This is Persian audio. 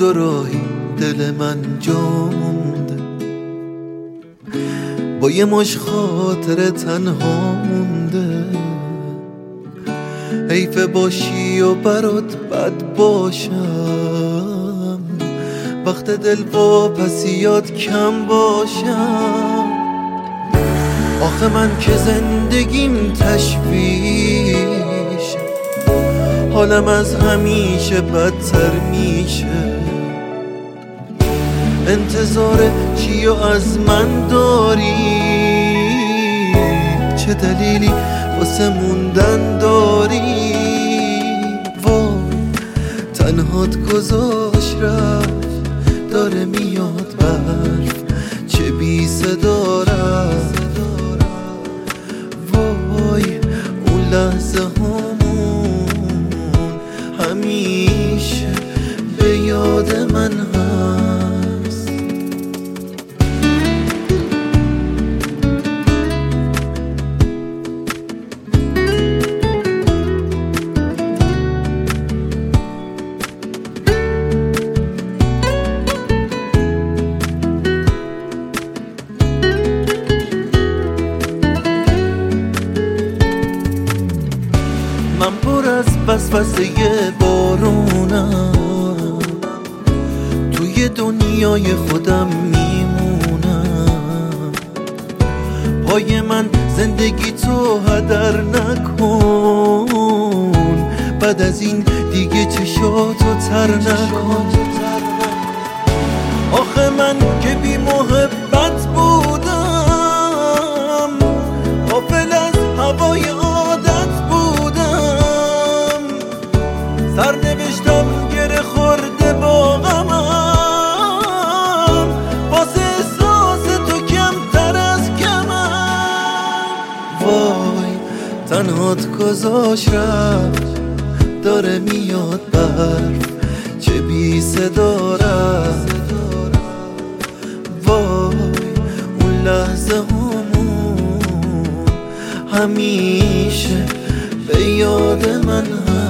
راهی دل من جا مونده، با یه مش خاطر تنها مونده. حیف باشی و برات بد باشم، وقت دل واپسیات کم باشم. آخه من که زندگیم تشویش، حالم از همیشه بدتر میشه. انتظار چی و از من داری؟ چه دلیلی واسه موندن داری؟ وای تنهات گذاشت رفت، داره میاد برف چه بی صدا رفت. وای اون لحظه هامون همیشه به یاد من هست. من پر از وسوسه بارونم، توی دنیای خودم میمونم. پای من زندگی تو هدر نکن، بعد از این دیگه چشاتو تر نکن. آخه من که بی محبت بودم، غافل از هوای سرنوشتم گره خورده با غمم، واسه احساس تو کمتر از کمم. وای تنهات گذاشت رفت، داره میاد برف چه بی صدا رفت. وای اون لحظه همون همیشه به یاد من هست.